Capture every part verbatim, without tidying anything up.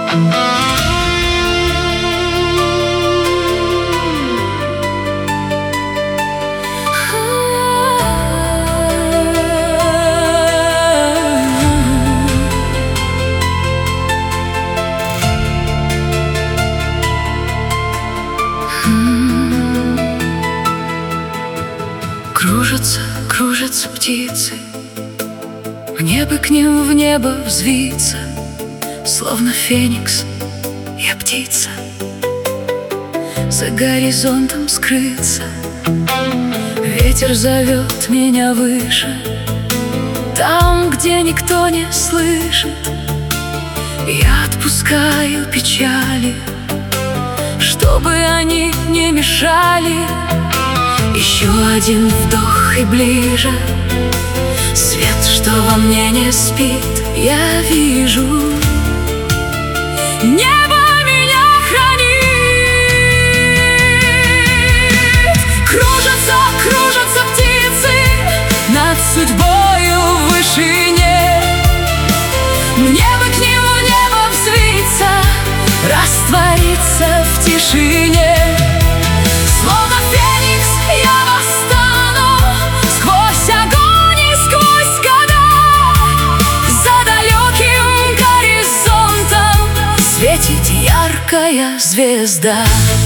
Кружатся, кружатся птицы, мне бы к ним в небо взвиться. Словно феникс я птица, за горизонтом скрыться. Ветер зовет меня выше, там, где никто не слышит. Я отпускаю печали, чтобы они не мешали. Еще один вдох и ближе, свет, что во мне не спит, я вижу. Небо меня хранит. Кружатся, кружатся птицы над судьбою в вышине. Мне бы к ним в небо взвиться, раствориться в тишине. Светит яркая звезда.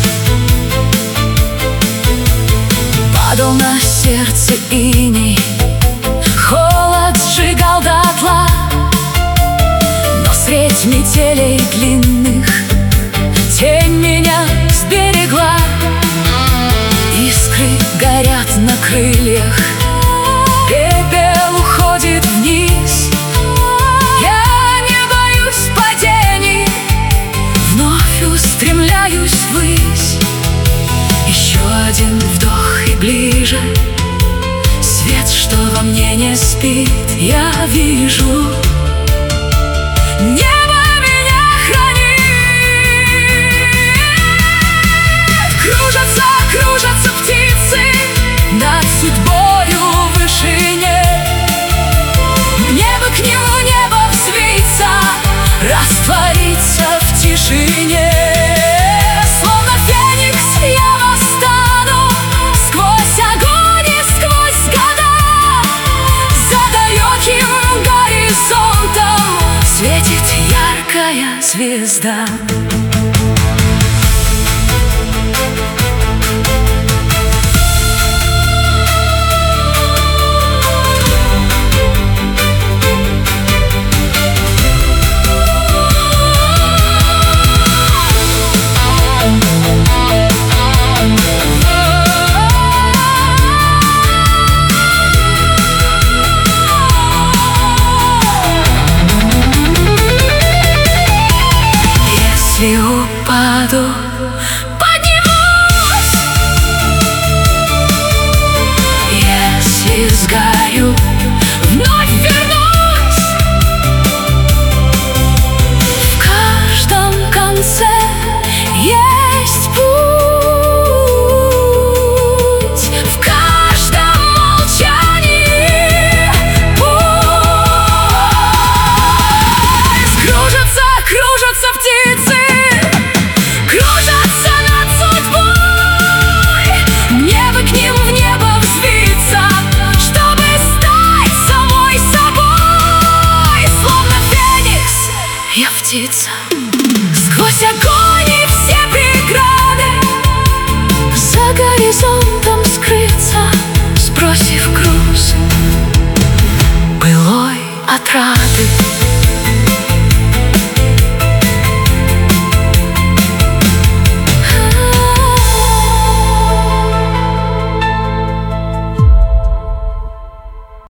Падал на сердце иней, холод сжигал дотла. Но средь метелей длинных тень меня сберегла. Искры горят на крыльях, пепел уходит вниз. Устремляюсь ввысь. Еще один вдох и ближе, свет, что во мне не спит, я вижу. Небо меня хранит. Кружатся, кружатся птицы над судьбою в вышине. Мне бы к ним в небо взвиться, раствориться в тишине. Звезда. Если упаду, поднимусь. Если сгорю, вновь вернусь. В каждом конце есть путь, в каждом молчании путь. Кружатся, кружатся птицы, кружатся над судьбой. Мне бы к ним в небо взвиться, чтобы стать самой собой. Словно феникс я птица, сквозь огонь и все преграды, за горизонтом скрыться, сбросив груз былой отрады.